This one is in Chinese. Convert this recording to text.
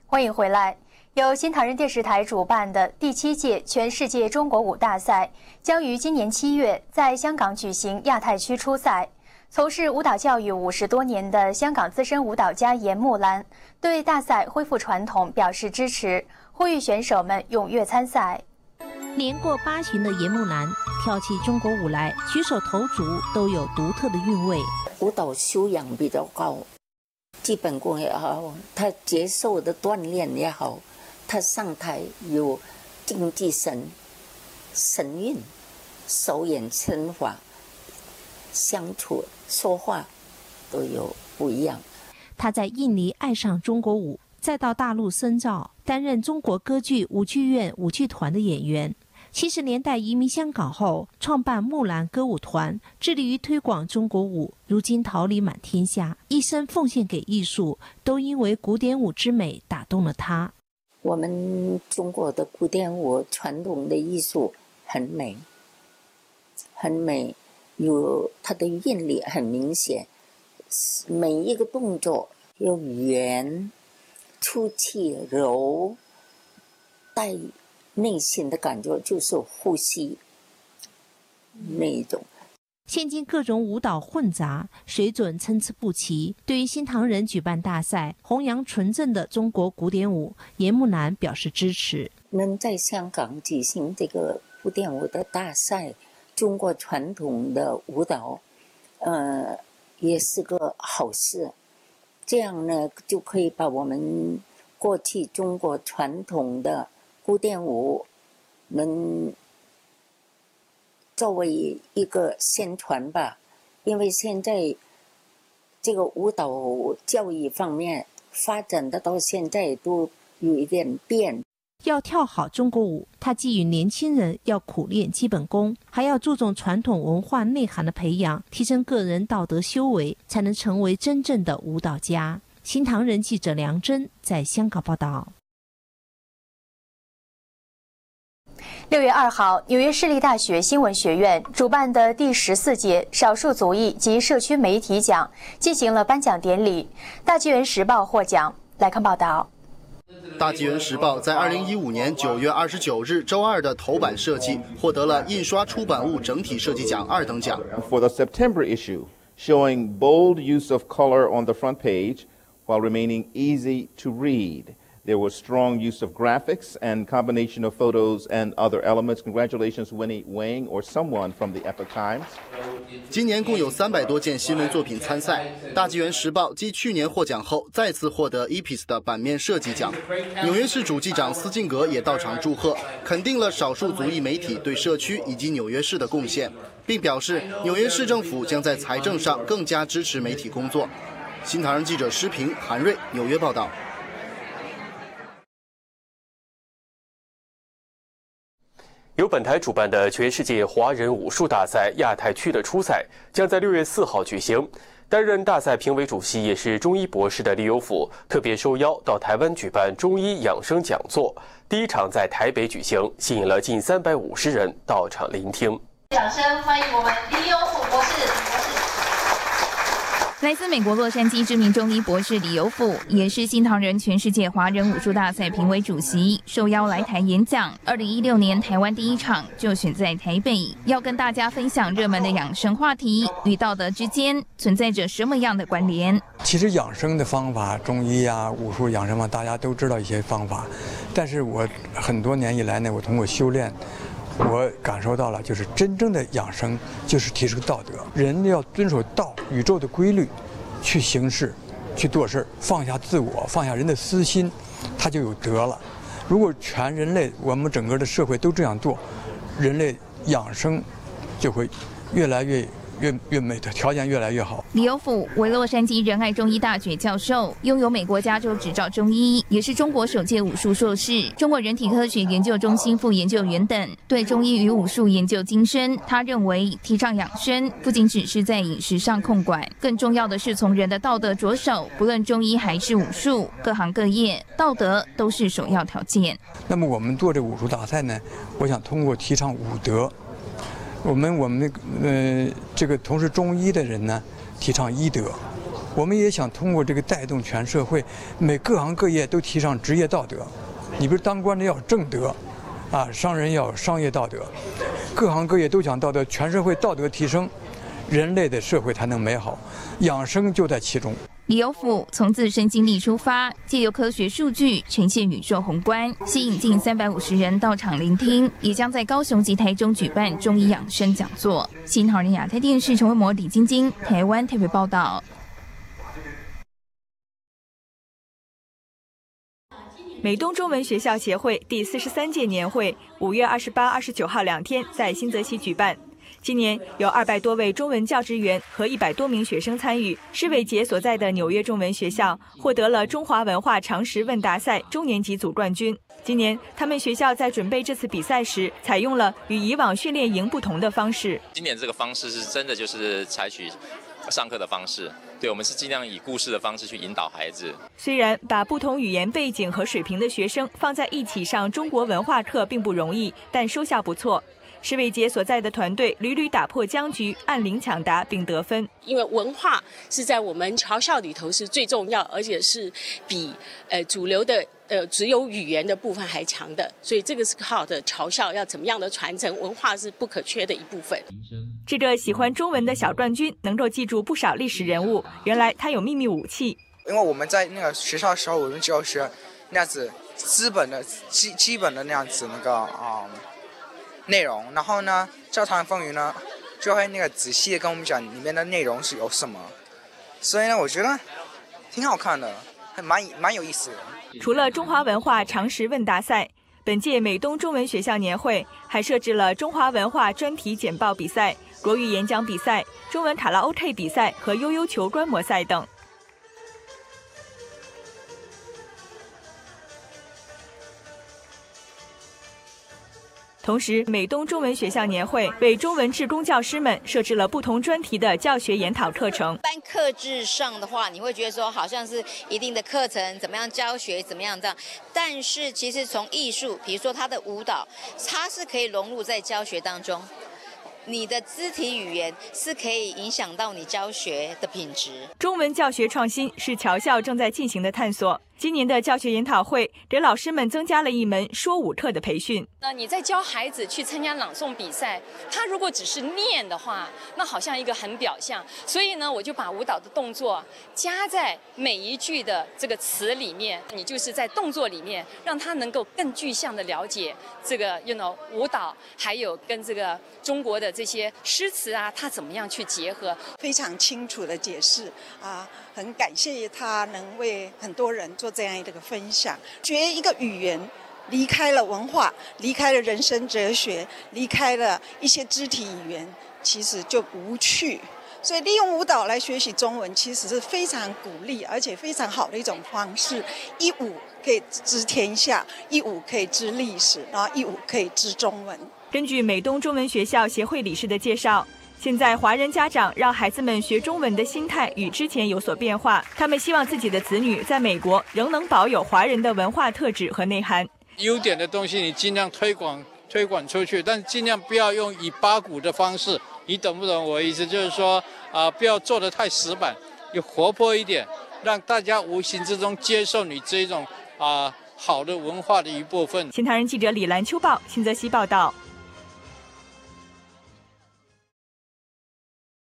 欢迎回来。由新唐人电视台主办的第7届全世界中国舞大赛将于今年7月在香港举行亚太区初赛。从事舞蹈教育50多年的香港资深舞蹈家严木兰对大赛恢复传统表示支持，呼吁选手们踊跃参赛。 年过80的严木兰跳起中国舞来，举手投足都有独特的韵味。 舞蹈修养比较高，基本功也好，他接受的锻炼也好，他上台有竞技神韵、手眼身法、相处说话都有不一样。 他在印尼爱上中国舞，再到大陆深造，担任中国歌剧舞剧院舞剧团的演员。70年代移民香港后，创办木兰歌舞团，致力于推广中国舞。如今桃李满天下，一生奉献给艺术，都因为古典舞之美打动了他。 我们中国的古典舞传统的艺术很美，很美，有它的韵律很明显，每一个动作有圆、出气、柔，带内心的感觉，就是呼吸那一种。 现今各种舞蹈混杂，水准参差不齐。对于新唐人举办大赛，弘扬纯正的中国古典舞，严木兰表示支持。 能在香港举行这个古典舞的大赛，中国传统的舞蹈，也是个好事。这样呢，就可以把我们过去中国传统的古典舞能作为一个宣传吧，因为现在这个舞蹈教育方面发展的到现在都有一点变。 要跳好中国舞，他寄予年轻人要苦练基本功，还要注重传统文化内涵的培养，提升个人道德修为，才能成为真正的舞蹈家。新唐人记者梁真在香港报道。 6月2号，纽约市立大学新闻学院主办的第14届少数族裔及社区媒体奖进行了颁奖典礼，大纪元时报获奖。来看报道。 大纪元时报在2015年9月29日周二的头版设计获得了印刷出版物整体设计奖2等奖。 For the September issue, showing bold use of color on the front page while remaining easy to read. There was strong use of graphics and combination of photos and other elements. Congratulations, Winnie Wang or someone from the Epoch Times. 今年共有300多件新闻作品参赛，大纪元时报继去年获奖后，再次获得 EPIS 的版面设计奖。纽约市主计长斯金格也到场祝贺，肯定了少数族裔媒体对社区以及纽约市的贡献，并表示纽约市政府将在财政上更加支持媒体工作。新唐人记者施平、韩瑞纽约报道。 由本台主办的全世界华人武术大赛亚太区的初赛将在6月4号举行。担任大赛评委主席也是中医博士的李有甫特别受邀到台湾举办中医养生讲座，第一场在台北举行，吸引了近350人到场聆听。 掌声欢迎我们李有甫博士。 来自美国洛杉矶知名中医博士李有甫，也是新唐人全世界华人武术大赛评委主席，受邀来台演讲。2016年台湾第一场就选在台北，要跟大家分享热门的养生话题与道德之间存在着什么样的关联。 其实养生的方法，中医啊、武术养生嘛，大家都知道一些方法，但是我很多年以来呢，我通过修炼，我感受到了，就是真正的养生就是提升道德。人要遵守道，宇宙的规律，去行事，去做事，放下自我，放下人的私心，他就有德了。如果全人类，我们整个的社会都这样做，人类养生就会越来越美的条件越来越好。 李有甫为洛杉矶仁爱中医大学教授，拥有美国加州执照中医，也是中国首届武术硕士、中国人体科学研究中心副研究员等，对中医与武术研究精深。他认为，提倡养生不仅只是在饮食上控管，更重要的是从人的道德着手。不论中医还是武术，各行各业，道德都是首要条件。 那么我们做这武术大赛呢，我想通过提倡武德。我们这个从事中医的人呢，提倡医德， 我们也想通过这个带动全社会，各行各业都提倡职业道德。你不是当官的要有正德，商人要有商业道德，各行各业都讲道德，全社会道德提升，人类的社会才能美好。养生就在其中。 李有福从自身经历出发，借由科学数据呈现宇宙宏观，吸引近350人到场聆听，也将在高雄及台中举办中医养生讲座。新唐人亚太电视陈维模、李晶晶，台湾台北报道。 美东中文学校协会第43届年会5月28、29号2天在新泽西举办。今年有200多位中文教职员和100多名学生参与。施伟杰所在的纽约中文学校获得了中华文化常识问答赛中年级组冠军。今年他们学校在准备这次比赛时，采用了与以往训练营不同的方式。 今年这个方式是真的就是采取上课的方式，对，我们是尽量以故事的方式去引导孩子。 虽然把不同语言背景和水平的学生放在一起上中国文化课并不容易，但收效不错。施伟杰所在的团队屡屡打破僵局，按铃抢答并得分。 因为文化是在我们侨校里头是最重要，而且是比主流的只有语言的部分还强的，所以这个是好的侨校要怎么样的传承，文化是不可缺的一部分。 这个喜欢中文的小冠军能够记住不少历史人物，原来他有秘密武器。 因为我们在那个学校的时候，我们就要学那样子基本的那样子内容，然后呢，教堂风云呢就会那个仔细的跟我们讲里面的内容是有什么，所以呢，我觉得挺好看的，还蛮有意思的。 除了中华文化常识问答赛，本届美东中文学校年会还设置了中华文化专题简报比赛、国语演讲比赛、中文卡拉 OK 比赛和悠悠球观摩赛等。同时，美东中文学校年会为中文志工教师们设置了不同专题的教学研讨课程。 班课制上的话，你会觉得说好像是一定的课程，怎么样教学，怎么样这样。但是其实从艺术，比如说它的舞蹈，它是可以融入在教学当中。你的肢体语言是可以影响到你教学的品质。 中文教学创新是侨校正在进行的探索。今年的教学研讨会给老师们增加了一门说舞课的培训。 那你在教孩子去参加朗诵比赛，他如果只是念的话，那好像一个很表象。所以呢，我就把舞蹈的动作加在每一句的这个词里面，你就是在动作里面，让他能够更具象的了解这个舞蹈，还有跟这个中国的这些诗词啊，他怎么样去结合， 非常清楚的解释啊，很感谢他能为很多人做这样一个分享。学一个语言，离开了文化，离开了人生哲学，离开了一些肢体语言，其实就无趣。所以利用舞蹈来学习中文，其实是非常鼓励而且非常好的一种方式。一舞可以知天下，一舞可以知历史，然后一舞可以知中文。 根据美东中文学校协会理事的介绍，现在华人家长让孩子们学中文的心态与之前有所变化，他们希望自己的子女在美国仍能保有华人的文化特质和内涵。 优点的东西你尽量推广出去，但尽量不要用以八股的方式，你懂不懂我意思？就是说不要做得太死板，有活泼一点，让大家无形之中接受你这种好的文化的一部分。 新唐人记者李兰秋报，新泽西报道。